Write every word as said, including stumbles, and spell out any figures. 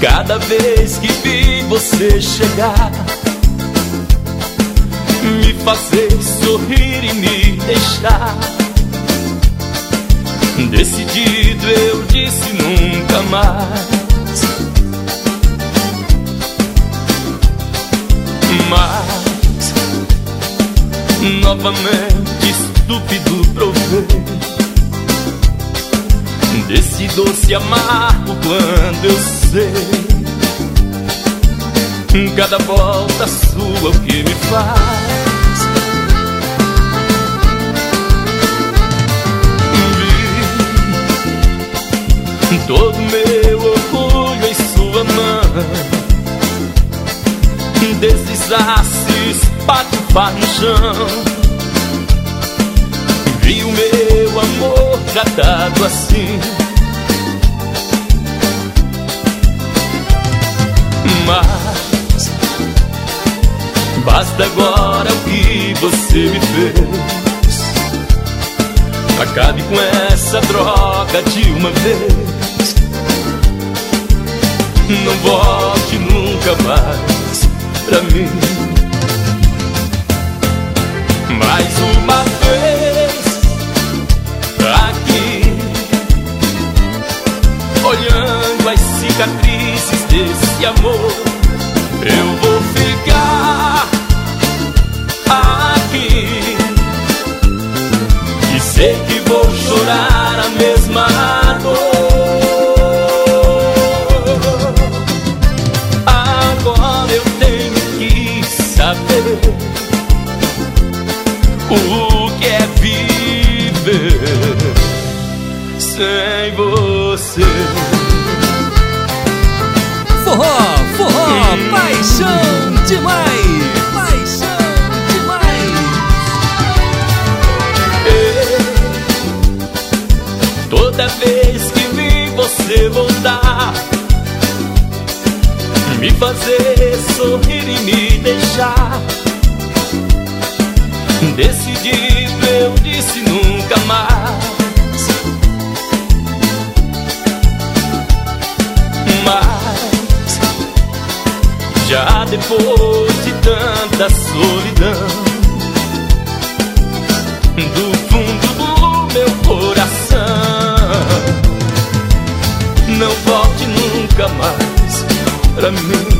Cada vez que vi você chegar, me fazer sorrir e me deixar, decidido eu disse nunca mais. Mas novamente estúpido provei desse doce amargo quando eu sei cada volta sua o que me faz. Vi todo meu orgulho em sua mão deslizar-se, espatifar no chão. Vi o meu amor tratado assim, mas basta agora o que você me fez. Acabe com essa droga de uma vez. Não volte nunca mais pra mim. Mais uma vez aqui, olhando as cicatrizes desse amor, eu vou ficar aqui e sei que vou chorar a mesma dor. Agora eu tenho que saber o que é viver sem você. Forró, forró, hum. Paixão demais, paixão demais. E toda vez que vi você voltar, me fazer sorrir e me deixar, decidido eu disse nunca mais. Mas já depois de tanta solidão, do fundo do meu coração, não volte nunca mais pra mim.